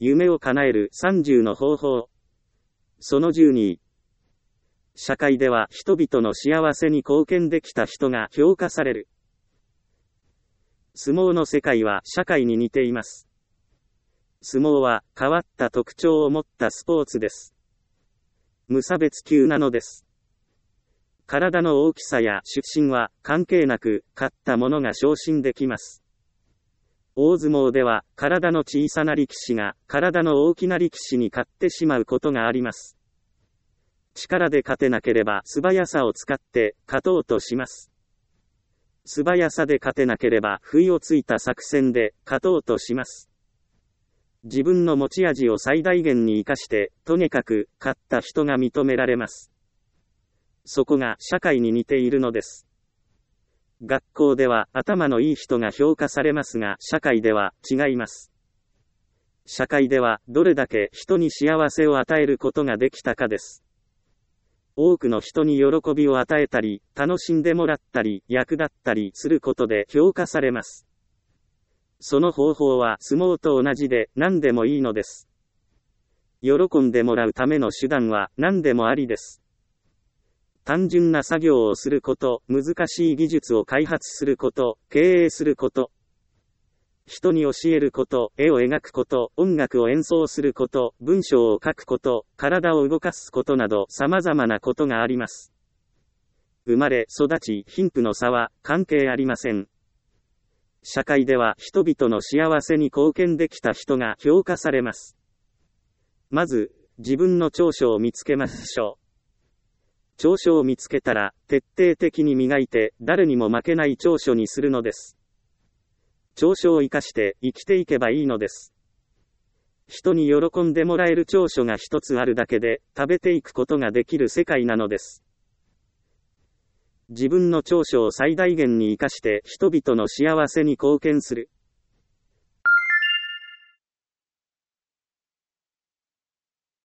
夢を叶える30の方法。その12。社会では人々の幸せに貢献できた人が評価される。相撲の世界は社会に似ています。相撲は変わった特徴を持ったスポーツです。無差別級なのです。体の大きさや出身は関係なく、勝った者が昇進できます。大相撲では体の小さな力士が体の大きな力士に勝ってしまうことがあります。力で勝てなければ素早さを使って勝とうとします。素早さで勝てなければ不意をついた作戦で勝とうとします。自分の持ち味を最大限に生かして、とにかく勝った人が認められます。そこが社会に似ているのです。学校では頭のいい人が評価されますが、社会では違います。社会ではどれだけ人に幸せを与えることができたかです。多くの人に喜びを与えたり、楽しんでもらったり、役立ったりすることで評価されます。その方法は相撲と同じで何でもいいのです。喜んでもらうための手段は何でもありです。単純な作業をすること、難しい技術を開発すること、経営すること、人に教えること、絵を描くこと、音楽を演奏すること、文章を書くこと、体を動かすことなど様々なことがあります。生まれ、育ち、貧富の差は関係ありません。社会では人々の幸せに貢献できた人が評価されます。まず、自分の長所を見つけましょう。長所を見つけたら、徹底的に磨いて、誰にも負けない長所にするのです。長所を生かして生きていけばいいのです。人に喜んでもらえる長所が一つあるだけで、食べていくことができる世界なのです。自分の長所を最大限に生かして、人々の幸せに貢献する。